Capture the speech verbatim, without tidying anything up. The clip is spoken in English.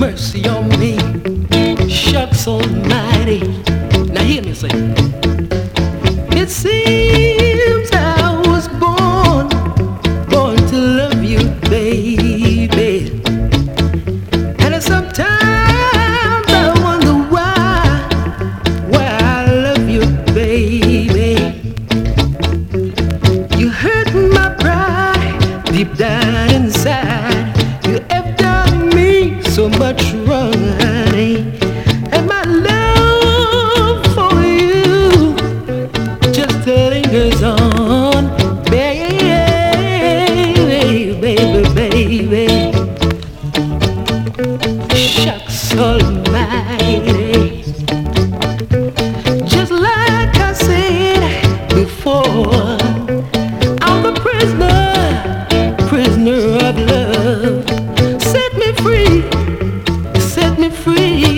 mercy on me. Shucks almighty. Now hear me say. It seems I was born, born to love you, baby. And sometimes I wonder why, why I love you, baby. You hurt my pride deep down inside. You have done me so much wrong, honey. And my love for you just lingers on, baby, baby, baby. Shucks almighty. Just like I said before, I'm a prisoner, prisoner of love. Set me free, set me free.